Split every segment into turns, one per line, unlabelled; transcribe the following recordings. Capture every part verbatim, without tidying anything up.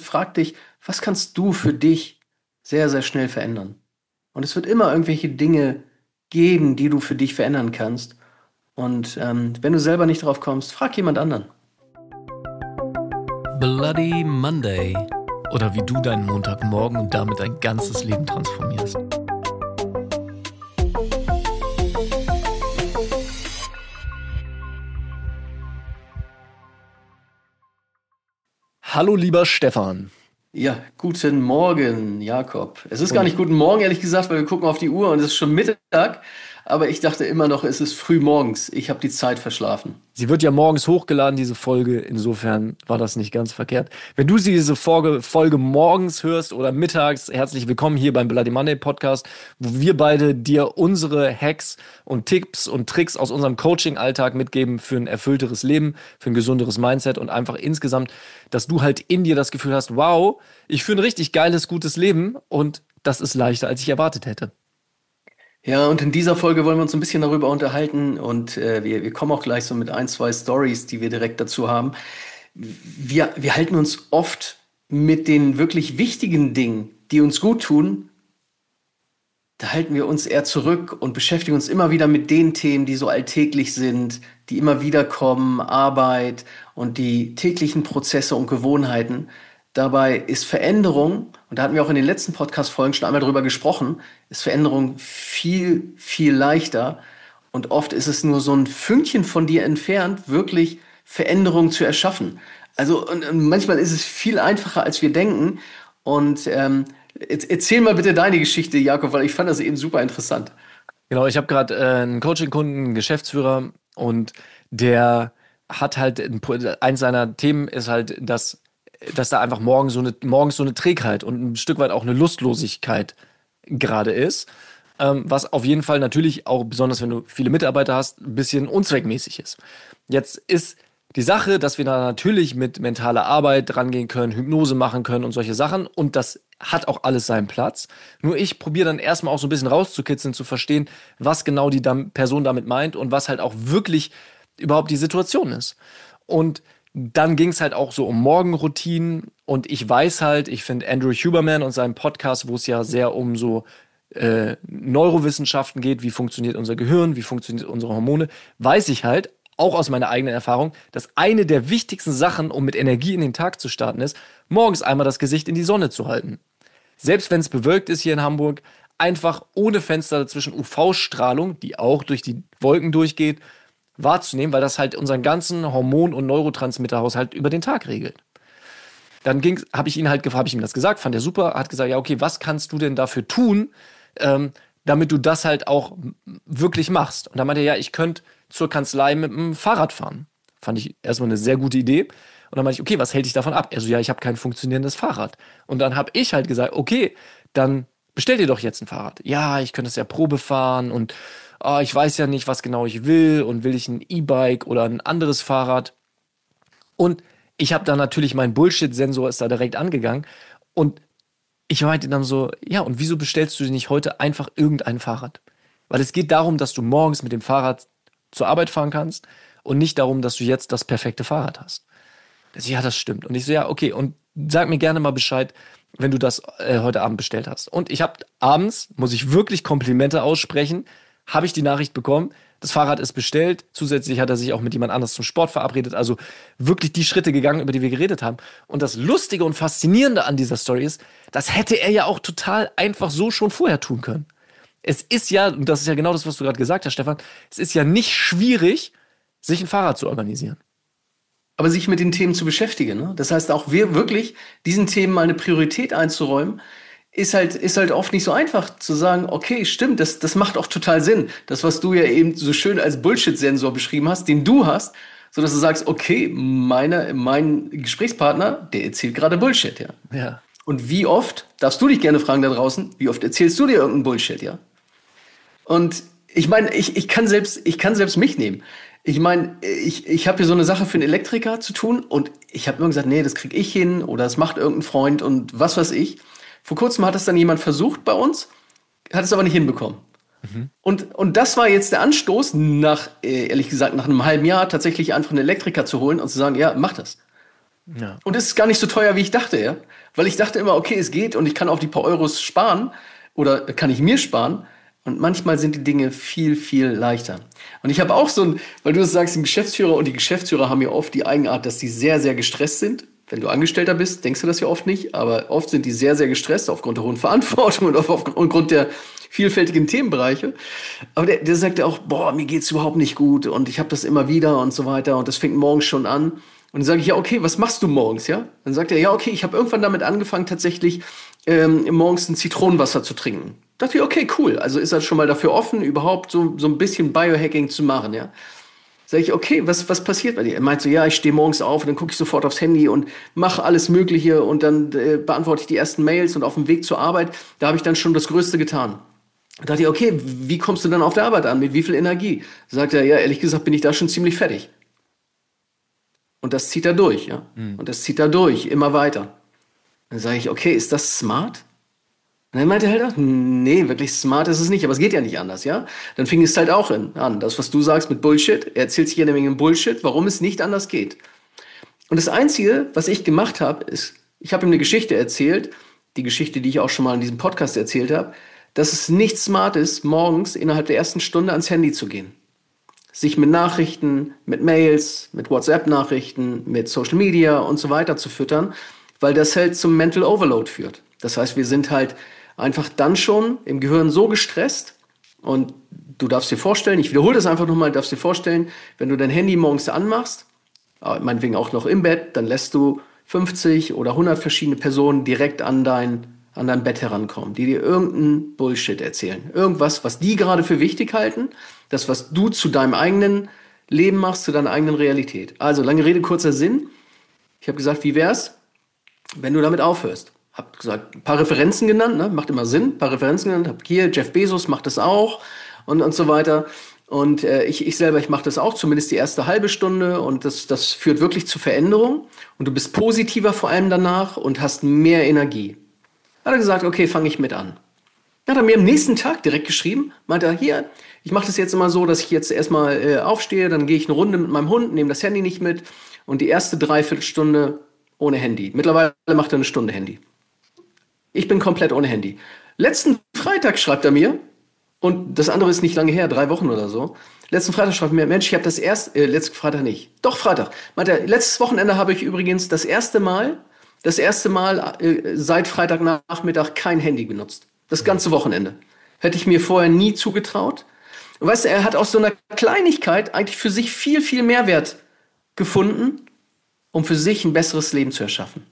frag dich, was kannst du für dich sehr, sehr schnell verändern? Und es wird immer irgendwelche Dinge geben, die du für dich verändern kannst. Und ähm, wenn du selber nicht drauf kommst, frag jemand anderen.
Bloody Monday. Oder wie du deinen Montagmorgen und damit dein ganzes Leben transformierst. Hallo lieber Stefan.
Ja, guten Morgen, Jakob. Es ist gar nicht guten Morgen, ehrlich gesagt, weil wir gucken auf die Uhr und es ist schon Mittag. Aber ich dachte immer noch, es ist früh morgens. Ich habe die Zeit verschlafen.
Sie wird ja morgens hochgeladen, diese Folge. Insofern war das nicht ganz verkehrt. Wenn du diese Folge, Folge morgens hörst oder mittags, herzlich willkommen hier beim Bloody Monday Podcast, wo wir beide dir unsere Hacks und Tipps und Tricks aus unserem Coaching-Alltag mitgeben für ein erfüllteres Leben, für ein gesunderes Mindset und einfach insgesamt, dass du halt in dir das Gefühl hast, wow, ich führe ein richtig geiles, gutes Leben und das ist leichter, als ich erwartet hätte.
Ja, und in dieser Folge wollen wir uns ein bisschen darüber unterhalten und äh, wir, wir kommen auch gleich so mit ein, zwei Stories, die wir direkt dazu haben. Wir, wir halten uns oft mit den wirklich wichtigen Dingen, die uns gut tun, da halten wir uns eher zurück und beschäftigen uns immer wieder mit den Themen, die so alltäglich sind, die immer wieder kommen, Arbeit und die täglichen Prozesse und Gewohnheiten. Dabei ist Veränderung, und da hatten wir auch in den letzten Podcast-Folgen schon einmal drüber gesprochen, ist Veränderung viel, viel leichter. Und oft ist es nur so ein Fünkchen von dir entfernt, wirklich Veränderung zu erschaffen. Also und, und manchmal ist es viel einfacher, als wir denken. Und ähm, erzähl mal bitte deine Geschichte, Jakob, weil ich fand das eben super interessant.
Genau, ich habe gerade äh, einen Coaching-Kunden, einen Geschäftsführer und der hat halt, ein, eins seiner Themen ist halt, dass dass da einfach morgen so eine, morgens so eine Trägheit und ein Stück weit auch eine Lustlosigkeit gerade ist, ähm, was auf jeden Fall natürlich auch, besonders wenn du viele Mitarbeiter hast, ein bisschen unzweckmäßig ist. Jetzt ist die Sache, dass wir da natürlich mit mentaler Arbeit rangehen können, Hypnose machen können und solche Sachen und das hat auch alles seinen Platz. Nur ich probiere dann erstmal auch so ein bisschen rauszukitzeln, zu verstehen, was genau die Person damit meint und was halt auch wirklich überhaupt die Situation ist. Und dann ging es halt auch so um Morgenroutinen und ich weiß halt, ich finde Andrew Huberman und seinen Podcast, wo es ja sehr um so äh, Neurowissenschaften geht, wie funktioniert unser Gehirn, wie funktioniert unsere Hormone, weiß ich halt, auch aus meiner eigenen Erfahrung, dass eine der wichtigsten Sachen, um mit Energie in den Tag zu starten, ist, morgens einmal das Gesicht in die Sonne zu halten. Selbst wenn es bewölkt ist hier in Hamburg, einfach ohne Fenster dazwischen U V-Strahlung, die auch durch die Wolken durchgeht, wahrzunehmen, weil das halt unseren ganzen Hormon- und Neurotransmitterhaushalt über den Tag regelt. Dann habe ich ihn halt habe ich ihm das gesagt, fand er super, hat gesagt, ja okay, was kannst du denn dafür tun, ähm, damit du das halt auch wirklich machst? Und dann meinte er, ja, ich könnte zur Kanzlei mit dem Fahrrad fahren. Fand ich erstmal eine sehr gute Idee. Und dann meinte ich, okay, was hält dich davon ab? Er so, ja, ich habe kein funktionierendes Fahrrad. Und dann habe ich halt gesagt, okay, dann bestell dir doch jetzt ein Fahrrad. Ja, ich könnte es ja Probe fahren und oh, ich weiß ja nicht, was genau ich will und will ich ein E-Bike oder ein anderes Fahrrad. Und ich habe da natürlich, mein Bullshit-Sensor ist da direkt angegangen und ich meinte dann so, ja, und wieso bestellst du dir nicht heute einfach irgendein Fahrrad? Weil es geht darum, dass du morgens mit dem Fahrrad zur Arbeit fahren kannst und nicht darum, dass du jetzt das perfekte Fahrrad hast. Das, ja, das stimmt. Und ich so, ja, okay, und sag mir gerne mal Bescheid, wenn du das äh, heute Abend bestellt hast. Und ich habe abends, muss ich wirklich Komplimente aussprechen, habe ich die Nachricht bekommen, das Fahrrad ist bestellt, zusätzlich hat er sich auch mit jemand anders zum Sport verabredet, also wirklich die Schritte gegangen, über die wir geredet haben. Und das Lustige und Faszinierende an dieser Story ist, das hätte er ja auch total einfach so schon vorher tun können. Es ist ja, und das ist ja genau das, was du gerade gesagt hast, Stefan, es ist ja nicht schwierig, sich ein Fahrrad zu organisieren.
Aber sich mit den Themen zu beschäftigen, ne? Das heißt auch wir wirklich diesen Themen mal eine Priorität einzuräumen, ist halt, ist halt oft nicht so einfach zu sagen, okay, stimmt, das, das macht auch total Sinn. Das, was du ja eben so schön als Bullshit-Sensor beschrieben hast, den du hast, so dass du sagst, okay, meine, mein Gesprächspartner, der erzählt gerade Bullshit, ja.
Ja.
Und wie oft, darfst du dich gerne fragen da draußen, wie oft erzählst du dir irgendeinen Bullshit, ja? Und ich meine, ich, ich kann selbst, ich kann selbst mich nehmen. Ich meine, ich, ich habe hier so eine Sache für einen Elektriker zu tun und ich habe immer gesagt, nee, das krieg ich hin oder das macht irgendein Freund und was weiß ich. Vor kurzem hat es dann jemand versucht bei uns, hat es aber nicht hinbekommen. Mhm. Und, und das war jetzt der Anstoß, nach, ehrlich gesagt, nach einem halben Jahr tatsächlich einfach einen Elektriker zu holen und zu sagen, ja, mach das.
Ja.
Und es ist gar nicht so teuer, wie ich dachte, ja. Weil ich dachte immer, okay, es geht und ich kann auf die paar Euros sparen oder kann ich mir sparen. Und manchmal sind die Dinge viel, viel leichter. Und ich habe auch so ein, weil du das sagst, ein Geschäftsführer und die Geschäftsführer haben ja oft die Eigenart, dass die sehr, sehr gestresst sind. Wenn du Angestellter bist, denkst du das ja oft nicht, aber oft sind die sehr, sehr gestresst aufgrund der hohen Verantwortung und aufgrund der vielfältigen Themenbereiche. Aber der, der sagt ja auch, boah, mir geht's überhaupt nicht gut und ich habe das immer wieder und so weiter und das fängt morgens schon an. Und dann sage ich, ja, okay, was machst du morgens, ja? Dann sagt er, ja, okay, ich habe irgendwann damit angefangen, tatsächlich ähm, morgens ein Zitronenwasser zu trinken. Da dachte ich, okay, cool. Also ist er schon mal dafür offen, überhaupt so, so ein bisschen Biohacking zu machen, ja? Sag ich, okay, was, was passiert bei dir? Er meint so, ja, ich stehe morgens auf und dann gucke ich sofort aufs Handy und mache alles Mögliche und dann äh, beantworte ich die ersten Mails und auf dem Weg zur Arbeit, da habe ich dann schon das Größte getan. Da dachte ich, okay, wie kommst du dann auf der Arbeit an? Mit wie viel Energie? Sagt er, ja, ehrlich gesagt bin ich da schon ziemlich fertig. Und das zieht er durch, ja. Mhm. Und das zieht er durch, immer weiter. Dann sage ich, okay, ist das smart? Und dann meinte er halt auch, nee, wirklich smart ist es nicht, aber es geht ja nicht anders, ja. Dann fing es halt auch an, das, was du sagst mit Bullshit. Er erzählt sich jede Menge Bullshit, warum es nicht anders geht. Und das Einzige, was ich gemacht habe, ist, ich habe ihm eine Geschichte erzählt, die Geschichte, die ich auch schon mal in diesem Podcast erzählt habe, dass es nicht smart ist, morgens innerhalb der ersten Stunde ans Handy zu gehen. Sich mit Nachrichten, mit Mails, mit WhatsApp-Nachrichten, mit Social Media und so weiter zu füttern, weil das halt zum Mental Overload führt. Das heißt, wir sind halt einfach dann schon im Gehirn so gestresst und du darfst dir vorstellen, ich wiederhole das einfach nochmal, darfst dir vorstellen, wenn du dein Handy morgens anmachst, meinetwegen auch noch im Bett, dann lässt du fünfzig oder hundert verschiedene Personen direkt an dein, an dein Bett herankommen, die dir irgendeinen Bullshit erzählen. Irgendwas, was die gerade für wichtig halten, das, was du zu deinem eigenen Leben machst, zu deiner eigenen Realität. Also, lange Rede, kurzer Sinn. Ich habe gesagt, wie wär's, wenn du damit aufhörst? Hab gesagt, ein paar Referenzen genannt, ne? Macht immer Sinn, ein paar Referenzen genannt. Hab hier, Jeff Bezos macht das auch und, und so weiter. Und äh, ich, ich selber, ich mache das auch, zumindest die erste halbe Stunde. Und das, das führt wirklich zu Veränderung. Und du bist positiver vor allem danach und hast mehr Energie. Hat er gesagt, okay, fange ich mit an. Hat er mir am nächsten Tag direkt geschrieben, meinte er, hier, ich mache das jetzt immer so, dass ich jetzt erstmal äh, aufstehe, dann gehe ich eine Runde mit meinem Hund, nehme das Handy nicht mit und die erste Dreiviertelstunde ohne Handy. Mittlerweile macht er eine Stunde Handy. Ich bin komplett ohne Handy. Letzten Freitag schreibt er mir, und das andere ist nicht lange her, drei Wochen oder so, letzten Freitag schreibt er mir, Mensch, ich habe das erste, äh, letzten Freitag nicht, doch Freitag, meinte er, letztes Wochenende habe ich übrigens das erste Mal, das erste Mal äh, seit Freitagnachmittag kein Handy benutzt. Das ganze Wochenende. Hätte ich mir vorher nie zugetraut. Und weißt du, er hat aus so einer Kleinigkeit eigentlich für sich viel, viel Mehrwert gefunden, um für sich ein besseres Leben zu erschaffen.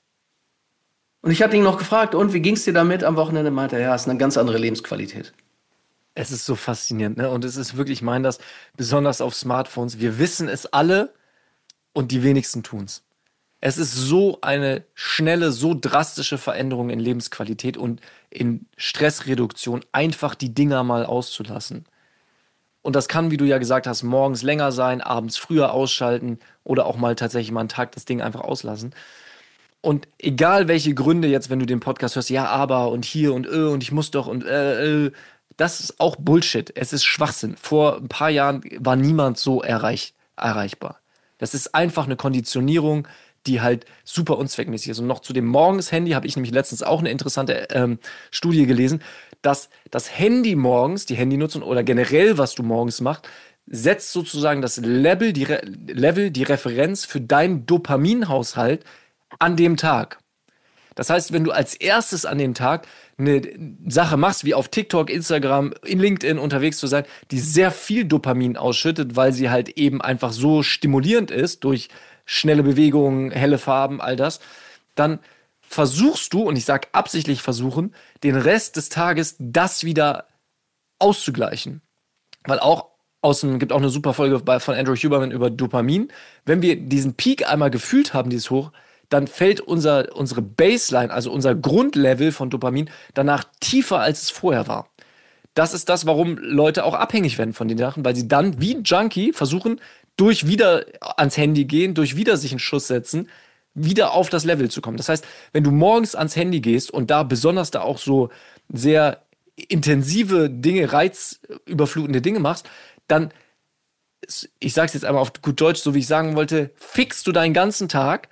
Und ich hatte ihn noch gefragt, und wie ging es dir damit am Wochenende? Meinte er, ja, ist eine ganz andere Lebensqualität.
Es ist so faszinierend, ne? Und es ist wirklich, ich meine das besonders auf Smartphones. Wir wissen es alle und die wenigsten tun es. Es ist so eine schnelle, so drastische Veränderung in Lebensqualität und in Stressreduktion, einfach die Dinger mal auszulassen. Und das kann, wie du ja gesagt hast, morgens länger sein, abends früher ausschalten oder auch mal tatsächlich mal einen Tag das Ding einfach auslassen. Und egal welche Gründe jetzt, wenn du den Podcast hörst, ja, aber und hier und äh, und ich muss doch und äh, äh, das ist auch Bullshit. Es ist Schwachsinn. Vor ein paar Jahren war niemand so erreich, erreichbar. Das ist einfach eine Konditionierung, die halt super unzweckmäßig ist. Und noch zu dem Morgens-Handy habe ich nämlich letztens auch eine interessante ähm, Studie gelesen, dass das Handy morgens, die Handynutzung oder generell, was du morgens machst, setzt sozusagen das Level, die, Re- Level, die Referenz für deinen Dopaminhaushalt an dem Tag. Das heißt, wenn du als erstes an dem Tag eine Sache machst, wie auf TikTok, Instagram, in LinkedIn unterwegs zu sein, die sehr viel Dopamin ausschüttet, weil sie halt eben einfach so stimulierend ist durch schnelle Bewegungen, helle Farben, all das, dann versuchst du, und ich sage absichtlich versuchen, den Rest des Tages das wieder auszugleichen. Weil auch aus dem, gibt auch eine super Folge bei, von Andrew Huberman über Dopamin. Wenn wir diesen Peak einmal gefühlt haben, dieses Hoch, dann fällt unser, unsere Baseline, also unser Grundlevel von Dopamin, danach tiefer, als es vorher war. Das ist das, warum Leute auch abhängig werden von den Sachen, weil sie dann wie ein Junkie versuchen, durch wieder ans Handy gehen, durch wieder sich einen Schuss setzen, wieder auf das Level zu kommen. Das heißt, wenn du morgens ans Handy gehst und da besonders da auch so sehr intensive Dinge, reizüberflutende Dinge machst, dann, ich sag's jetzt einmal auf gut Deutsch, so wie ich sagen wollte, fixst du deinen ganzen Tag,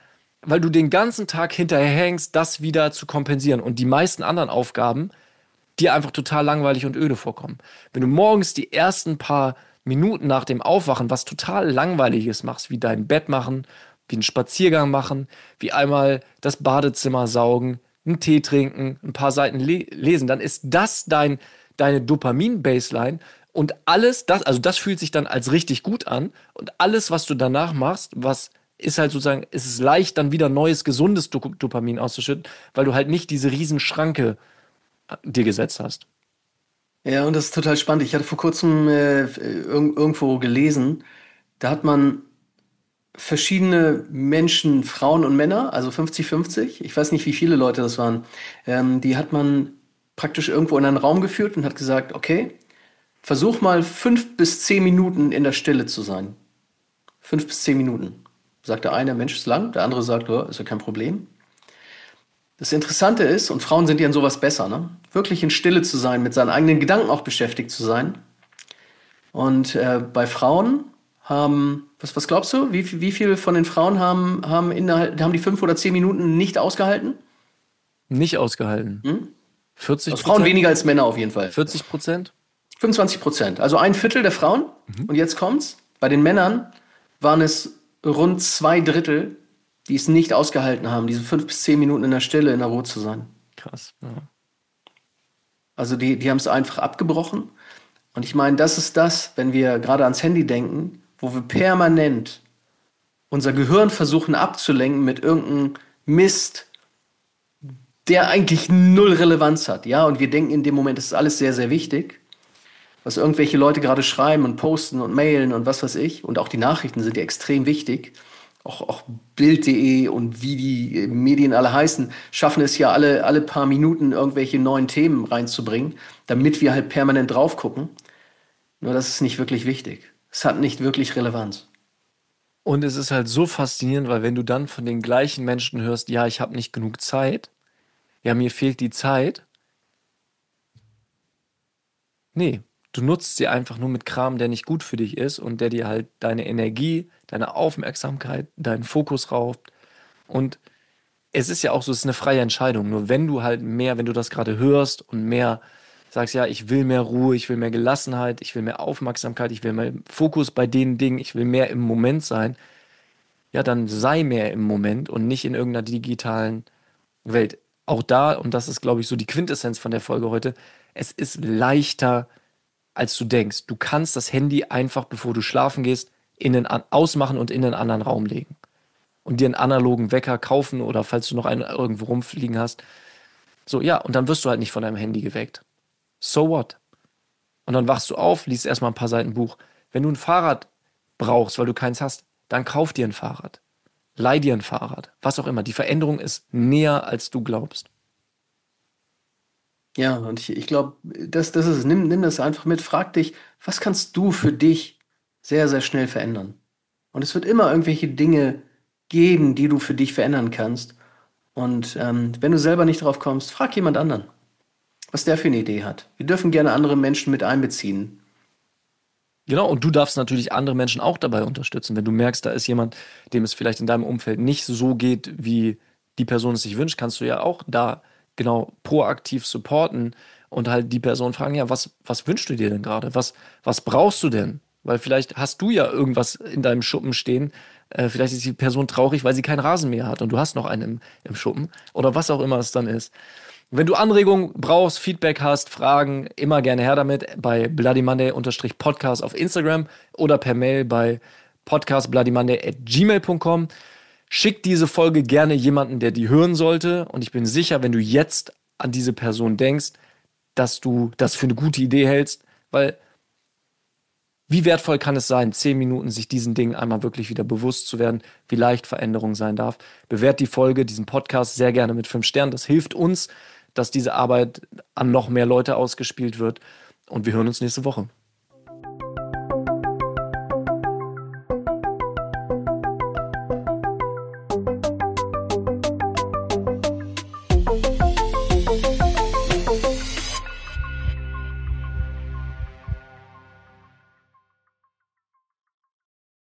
weil du den ganzen Tag hinterherhängst, das wieder zu kompensieren. Und die meisten anderen Aufgaben dir einfach total langweilig und öde vorkommen. Wenn du morgens die ersten paar Minuten nach dem Aufwachen was total Langweiliges machst, wie dein Bett machen, wie einen Spaziergang machen, wie einmal das Badezimmer saugen, einen Tee trinken, ein paar Seiten le- lesen, dann ist das dein, deine Dopamin-Baseline und alles, das, also das fühlt sich dann als richtig gut an und alles, was du danach machst, was ist halt sozusagen, ist es leicht, dann wieder neues, gesundes Do- Dopamin auszuschütten, weil du halt nicht diese Riesenschranke dir gesetzt hast.
Ja, und das ist total spannend. Ich hatte vor kurzem äh, irg irgendwo gelesen, da hat man verschiedene Menschen, Frauen und Männer, also fünfzig fünfzig, ich weiß nicht, wie viele Leute das waren, ähm, die hat man praktisch irgendwo in einen Raum geführt und hat gesagt, okay, versuch mal fünf bis zehn Minuten in der Stille zu sein. Fünf bis zehn Minuten. Sagt der eine, Mensch, ist lang, der andere sagt, oh, ist ja kein Problem. Das Interessante ist, und Frauen sind ja in sowas besser, ne? Wirklich in Stille zu sein, mit seinen eigenen Gedanken auch beschäftigt zu sein. Und äh, bei Frauen haben, was, was glaubst du, wie, wie viele von den Frauen haben, haben, innerhalb, haben die fünf oder zehn Minuten nicht ausgehalten?
Nicht ausgehalten.
Hm?
vierzig
Also Frauen
Prozent?
weniger als Männer auf jeden Fall.
vierzig Prozent?
fünfundzwanzig Prozent, also ein Viertel der Frauen. Und jetzt kommt's. Bei den Männern waren es rund zwei Drittel, die es nicht ausgehalten haben, diese fünf bis zehn Minuten in der Stille, in der Ruhe zu sein.
Krass. Ja.
Also die, die haben es einfach abgebrochen. Und ich meine, das ist das, wenn wir gerade ans Handy denken, wo wir permanent unser Gehirn versuchen abzulenken mit irgendeinem Mist, der eigentlich null Relevanz hat. Ja, und wir denken in dem Moment, das ist alles sehr, sehr wichtig, was irgendwelche Leute gerade schreiben und posten und mailen und was weiß ich. Und auch die Nachrichten sind ja extrem wichtig. Auch, auch Bild punkt de und wie die Medien alle heißen, schaffen es ja alle, alle paar Minuten irgendwelche neuen Themen reinzubringen, damit wir halt permanent drauf gucken. Nur das ist nicht wirklich wichtig. Es hat nicht wirklich Relevanz.
Und es ist halt so faszinierend, weil wenn du dann von den gleichen Menschen hörst, ja, ich habe nicht genug Zeit, ja, mir fehlt die Zeit. Nee, du nutzt sie einfach nur mit Kram, der nicht gut für dich ist und der dir halt deine Energie, deine Aufmerksamkeit, deinen Fokus raubt. Und es ist ja auch so, es ist eine freie Entscheidung. Nur wenn du halt mehr, wenn du das gerade hörst und mehr sagst, ja, ich will mehr Ruhe, ich will mehr Gelassenheit, ich will mehr Aufmerksamkeit, ich will mehr Fokus bei den Dingen, ich will mehr im Moment sein, ja, dann sei mehr im Moment und nicht in irgendeiner digitalen Welt. Auch da, und das ist, glaube ich, so die Quintessenz von der Folge heute, es ist leichter, als du denkst. Du kannst das Handy einfach, bevor du schlafen gehst, in den an ausmachen und in einen anderen Raum legen. Und dir einen analogen Wecker kaufen oder falls du noch einen irgendwo rumfliegen hast. So, ja, und dann wirst du halt nicht von deinem Handy geweckt. So what? Und dann wachst du auf, liest erstmal ein paar Seiten Buch. Wenn du ein Fahrrad brauchst, weil du keins hast, dann kauf dir ein Fahrrad. Leih dir ein Fahrrad. Was auch immer. Die Veränderung ist näher, als du glaubst.
Ja, und ich, ich glaube, das, das ist es. Nimm, nimm das einfach mit. Frag dich, was kannst du für dich sehr, sehr schnell verändern? Und es wird immer irgendwelche Dinge geben, die du für dich verändern kannst. Und ähm, wenn du selber nicht drauf kommst, frag jemand anderen, was der für eine Idee hat. Wir dürfen gerne andere Menschen mit einbeziehen.
Genau, und du darfst natürlich andere Menschen auch dabei unterstützen. Wenn du merkst, da ist jemand, dem es vielleicht in deinem Umfeld nicht so geht, wie die Person es sich wünscht, kannst du ja auch da genau proaktiv supporten und halt die Person fragen, ja, was, was wünschst du dir denn gerade? Was, was brauchst du denn? Weil vielleicht hast du ja irgendwas in deinem Schuppen stehen. Äh, vielleicht ist die Person traurig, weil sie keinen Rasen mehr hat und du hast noch einen im, im Schuppen oder was auch immer es dann ist. Wenn du Anregungen brauchst, Feedback hast, Fragen, immer gerne her damit bei Bloody Monday-Podcast auf Instagram oder per Mail bei podcastbloodymonday at gmail punkt com. Schick diese Folge gerne jemanden, der die hören sollte. Und ich bin sicher, wenn du jetzt an diese Person denkst, dass du das für eine gute Idee hältst, weil wie wertvoll kann es sein, zehn Minuten sich diesen Dingen einmal wirklich wieder bewusst zu werden, wie leicht Veränderung sein darf. Bewert die Folge, diesen Podcast sehr gerne mit fünf Sternen. Das hilft uns, dass diese Arbeit an noch mehr Leute ausgespielt wird. Und wir hören uns nächste Woche.